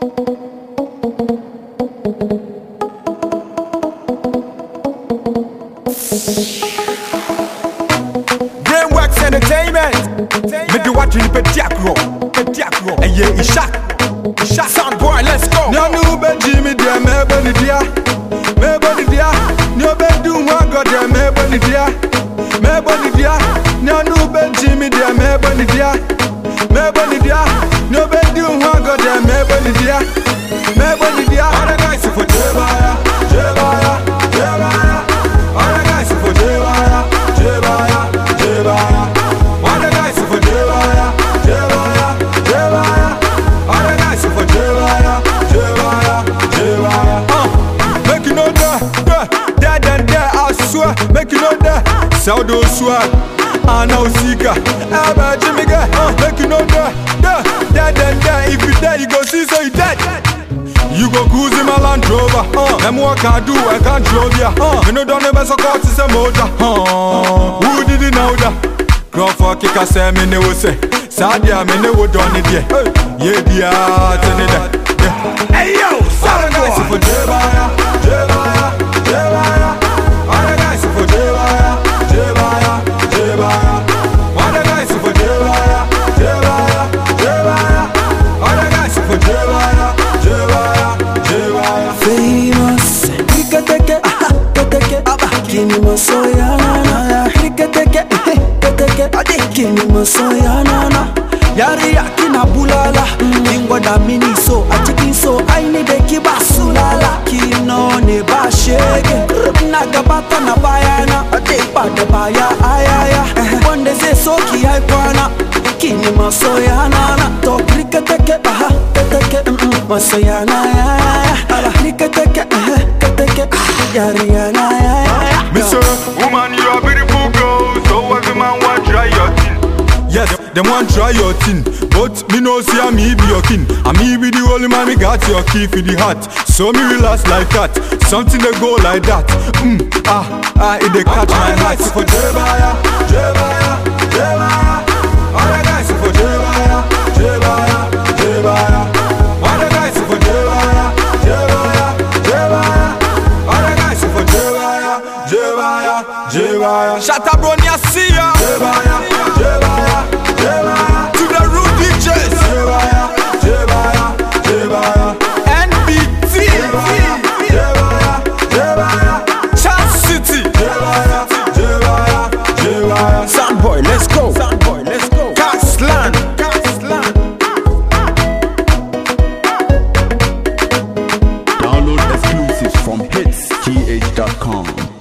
Brainworks Entertainment. Me do what you pediacro. And yeah, Ishak. Sound boy, let's go. No new Benjamin, dear, me bunny dear. Me bunny dear. No bed do one god, dear, me bunny dear. Me bunny dear. No new Benjamin, dear, me bunny dear. Me bunny dear. No bed do one god, dear, me bunny dear. Me bunny dear. All the guys for Jebaya. All the guys for Jebaya. All the guys for Jebaya. All the guys for Jebaya. Make you know that and there, I swear. Make you know that. Sound swear. I know Sika. Abba Jimmy guy. Make you know that and there. If you dead, you go see so you dead. You go cruise in my Land Rover. And what I do, I can't drove ya. You know don't ever so call to some motor. Who did it know that? Crawford kick a say me no say. Sadia me no done it yeah. Yeah dear, tell me that. Hey yo, All the guys for Jebaya. All the guys for Jebaya. All the guys for Jebaya. All the guys for Jebaya. Famous, rikateke, kini masoya nana. Rikateke, kini masoya nana. Yari akina bulala, lingwa da mini so, achikin so, aini deki basulala. Kino ne ba shege, nagabata na bayana, adepa da baya ayaya. Wande ze soki haikwana, kini masoya nana. To rikateke, masoya nana. Rikateke, yari nana. Mr. Woman, you are beautiful girl, so every man want try your thing. Yes, them want try your thing, but me no see a me be your king. And me be the only man, me got your key for the heart. So me relax like that, something they go like that. It they catch my heart. For Jebaya. All the guys for Jebaya. All the guys for Jebaya. All the guys for Jebaya. Shut up, Bronya, see ya. To the root DJs. NBT, Chance City. Sound boy, let's go. Caslan. Download exclusives from hitsgh.com.